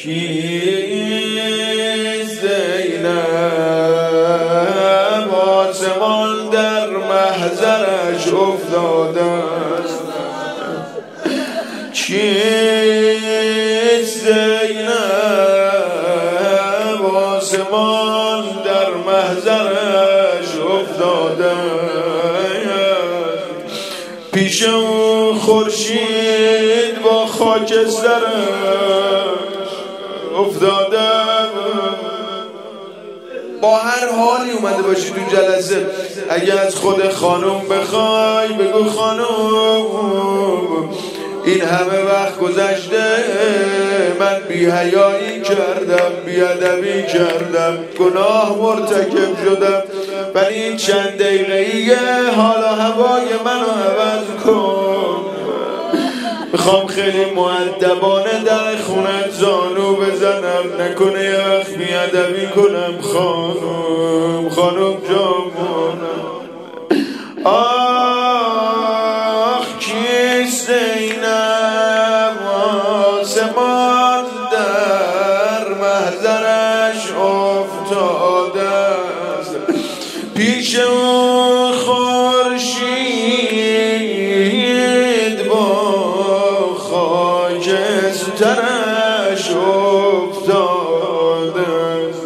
زینب آسمان در محضرش افتاده است. کیست زینب آسمان در محضرش افتاده است. پیش اون خورشید با خاکسترش افتاده. با هر حالی اومده باشی تو جلسه، اگه از خود خانم بخوای بگو خانم این همه وقت گذشته من بی‌حیایی کردم، بی‌ادبی کردم، گناه مرتکب شدم، ولی این چند دقیقه‌ای حال و هوای منو عوض کن. میخوام خیلی مؤدبانه در خونت زانو بزنم، نکنه یه وقت بی‌ادبی کنم. خانم جامونم. آخ کیست زینب آسمان در محضرش افتاده است. پیش اون خورشید با خاکسترش افتاده است.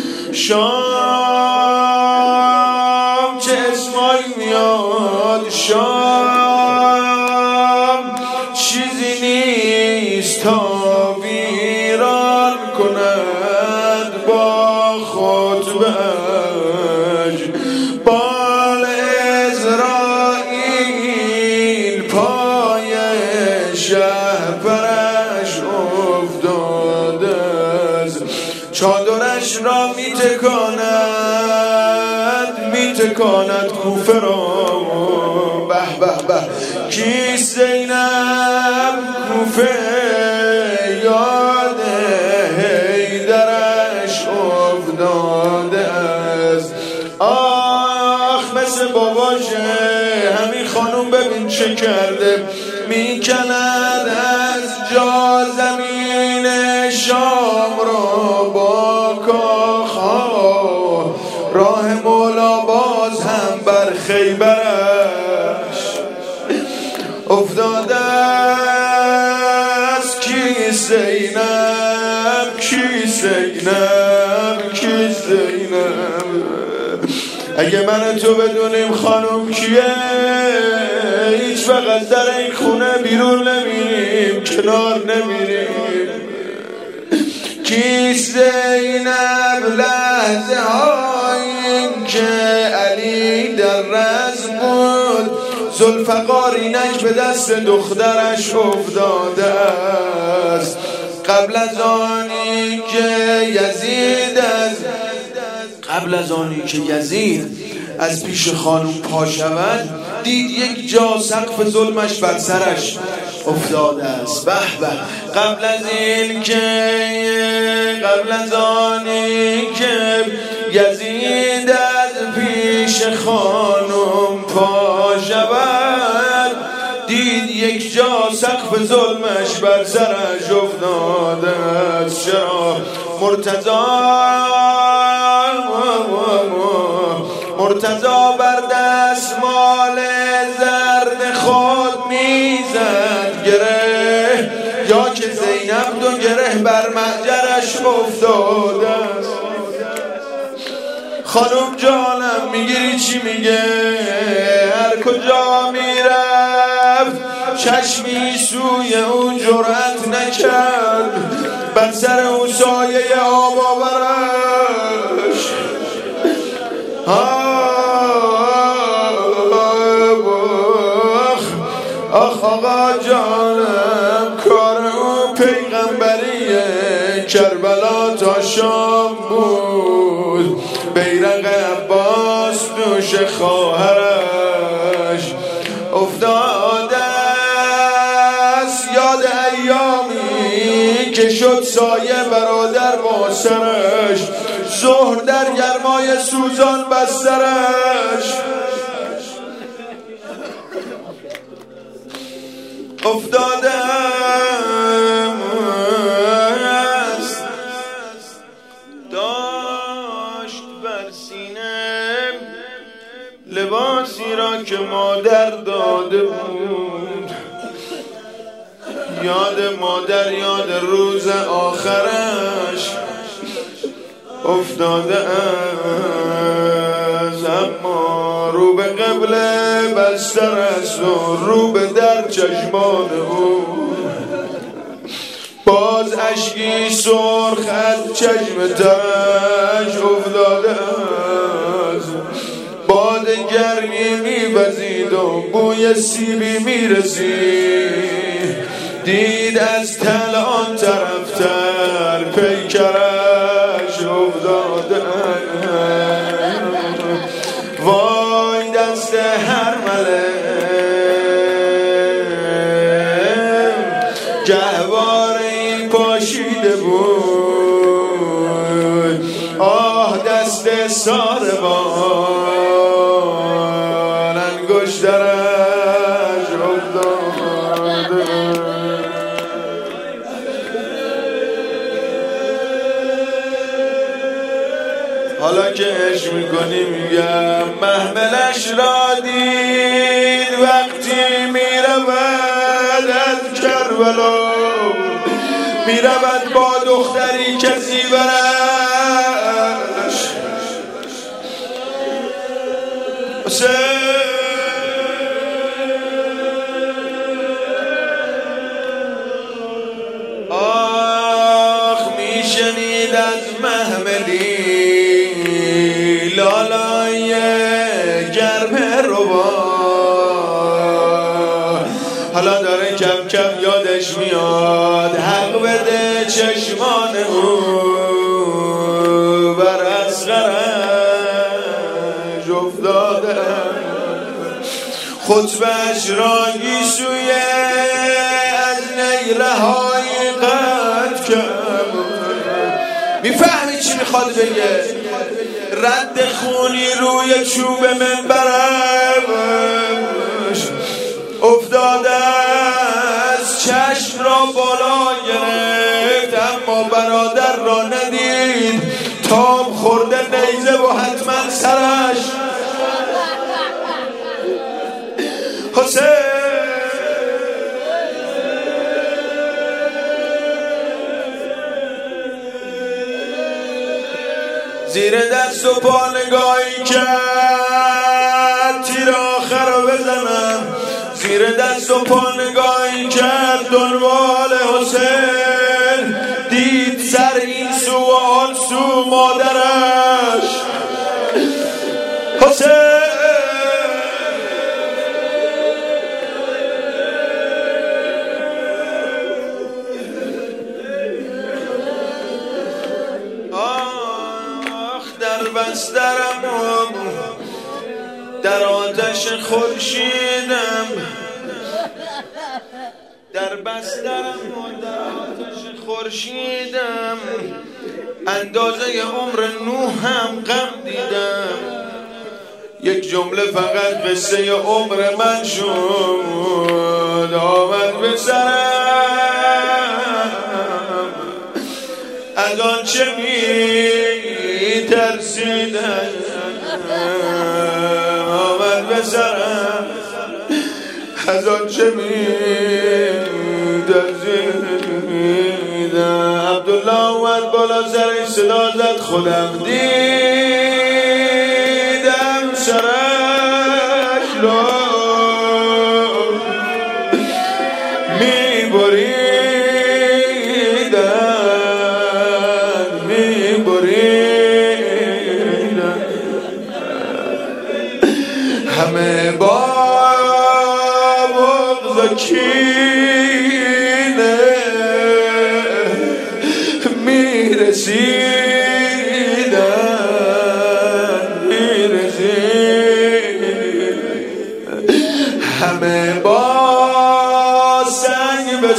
شام چه اسمایی میاد، شام چیزی نیست تا ویران کند با خطبه‌اش. بال عزرائیل پای شهپرش افتاده است. چادرش را میتکاند کوفه را. به به به کیست زینب کوفه یاد حیدرش افتاده است. آخ مثل باباشه همین خانوم ببین چه کرده، میکند از جا زمین شام را با کاخها. راه مولا باز هم بر خیبرش افتاده است. کیست زینب، کیست زینب، کیست زینب. اگه من تو بدونیم خانم کیه هیچ وقت از در این خونه بیرون نمیریم، کنار نمیریم. کیست زینب لحظه هایی که علی در رزم بود، ذوالفقار اینک به دست دخترش افتاده است. قبل از آنی که یزید از پیش خانم پا شود، دید یک جا سقف ظلمش بر سرش افتاده است. به به قبل از آنی که یزید از پیش خانم پا شود، دید یک جا سقف ظلمش بر سرش افتاده است. چرا مرتضی بر دستمال زرد خود میزد گره، یا که زینب دو گره بر معجرش افتاده است. خانم جانم میگیری چی میگه؟ هر کجا میرفت چشمی سوی اون جرأت نکرد، بر سر اون سایه آب آورش. آخ آقا جانم کار اون پیغمبری کربلا تا شام بود، بیرق عباس دوش خواهرش افتاده است. یاد ایامی که شد سایه برادر با سرش، ظهر در گرمای سوزان بسترش افتاده است. مادر داده بود، یاد مادر، یاد روز آخرش افتاده از، اما رو به قبله بستر است و رو به در چشمان او. باز اشکی سرخ از چشم ترش افتاده است، باد گرمی میوزید و بوی سیبی میرسید، دید از تل آن طرفتر پیکرش افتاده. وای دست هر گهواره پاشیده بود، آه دست ساربان انگشترش افتاده. حالا که عشق میکنی میگم محملش را دید وقتی میرود از کربلا، میرود با دختری که زیورش آخ میشنید از محملی لالای گرمه ربا. حالا داره کم کم یادش میاد حق بده چشمان او بر اصغرش افتاده، خطبش را گیسوی از نیره های قد کرد. میفهمی چی میخواد بگه؟ رد خونی روی چوب منبرش افتاده از، چشم را بالا گرفت اما برادر را ندید، تاب خورده نیزه و حتما سرش. حسین زیر دست و پا نگاهی کرد تیر آخر رو بزنم، زیر دست و پا نگاهی کرد دنبال حسین، دید سر این سو و آن سو مادرش. حسین در بسترم و در آتش خورشیدم، در بسترم و در آتش خورشیدم، اندازه عمر نوحم غم دیدم. یک جمله فقط قصه عمر من شد، آمد به سرم از آنچه ترسیدم، آمد به سرم از آنچه ترسیدم. عبدالله اومد بالا سر صدا زد، خودم دیدم سرش را همه با بغض و کینه میرسیدن، همه با سنگ به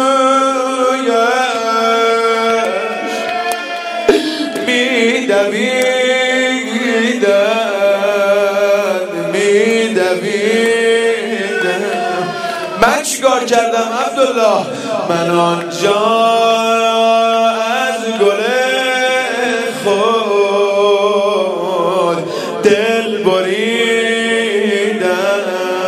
سویش میدویدن. من چیکار کردم عبدالله؟ من آنجا از گل خود دل بریدم،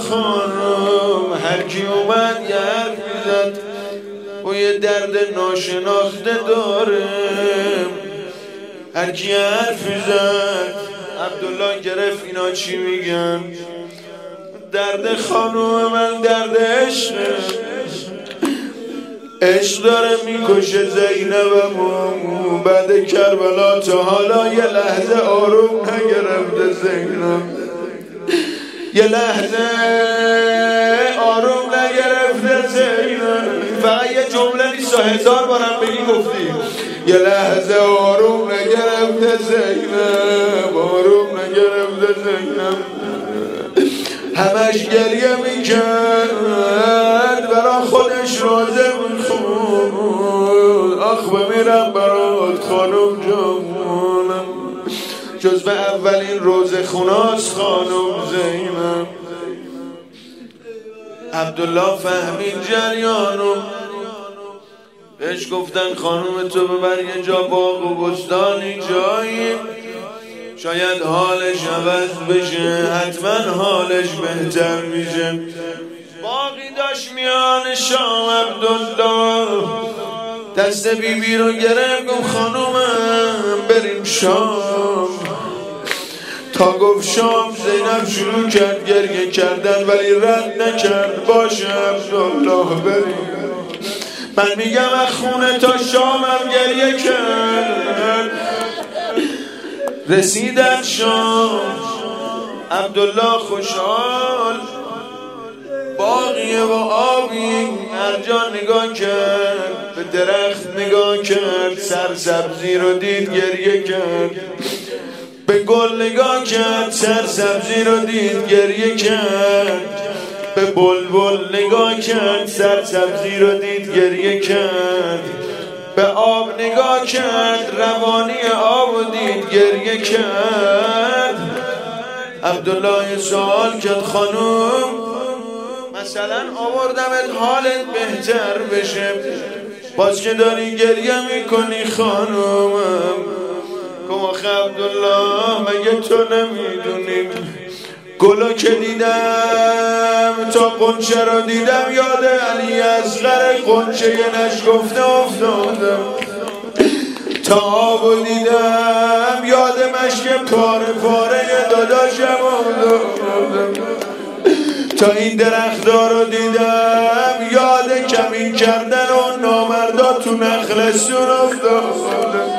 خانم هر کی اومد یه حرف میزد و یه درد ناشناخته داره. هر کی حرف میزد عبدالله گرفت اینا چی میگن؟ درد خانوم من درد عشقه، عشق داره میکشه زینبمو. بعد کربلا تا حالا یه لحظه آروم نگرفته زینب، یه لحظه آروم نگرفته زینب. فقط یه جمله نیست، 1000 بارم بگی گفتی. یه لحظه آروم نگرفته زینب، آروم نگرفته زینب. همش گریه میکرد برا خودش رازه میخون. آخ بمیرم برات خانم جانم، جزو اولین روزه خوناس خانم زینب. عبدالله فهمید جریانو، بهش گفتن خانم تو ببر یه جا باغ و بستانی جایی، شاید حالش عوض بشه، حتما حالش بهتر میشه. باقی داشت میان شام. عبدالله دست بیبی رو گرفت گفت خانومم بریم شام. تا گفت شام زینب شروع کرد گریه کردن ولی رد نکرد. باشه عبدالله بریم. من میگم از خونه تا شامم گریه کرد. رسیدن شام، عبدالله خوشحال، باقیه و آبی. مرجان نگاه کرد، به درخت نگاه کرد، سرسبزی رو دید گریه کرد. به گل نگاه کرد، سرسبزی رو دید گریه کرد. به بلبل نگاه کرد، سرسبزی رو دید گریه کرد. به آب نگاه کرد، روانی آب دید گریه کرد. عبدالله سوال کرد خانوم مثلا آوردمت حالت بهتر بشه، باز که داری گریه میکنی خانومم؟ گفت آخه عبدالله مگه تو نمیدونی گلو که دیدم تا قنچه رو دیدم یاد علی اصغر قنچه نشگفته افتادم. تا آبو دیدم یاد مشک پاره داداشم افتادم. تا این درخت‌ها رو دیدم یاد کمین کردن و نامردا تو نخلستون افتادم.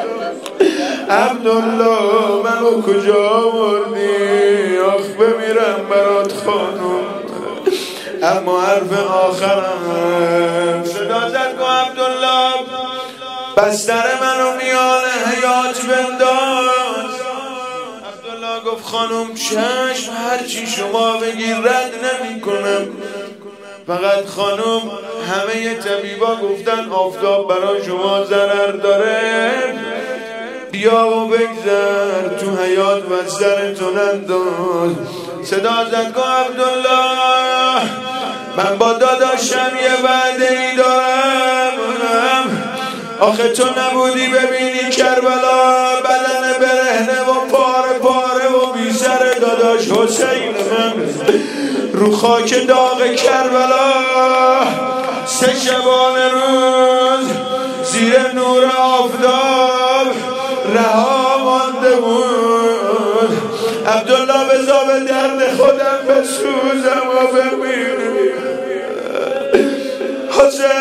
عبدالله منو کجا آوردی؟ آخ بمیرم برات خانم. اما حرف آخرم صدا زد گو عبدالله بستر منو میان حیات بنداز. عبدالله گفت خانم چشم، هرچی شما بگی رد نمی کنم. فقط خانم همه طبیبا گفتن آفتاب برای شما ضرر داره، بیا و بگذر تو حیات بسترتون انداز. صدا زد گو عبدالله من با داداشم یه وعده ای دارم. آخه تو نبودی ببینی کربلا بدن برهنه و پاره پاره و بی سر داداش حسین من رو خاک داغ کربلا 3 شبانه روز زیر نور آفتاب رها مانده بود. عبدالله بذار به درد خودم بسوزم و بمیرم. حسین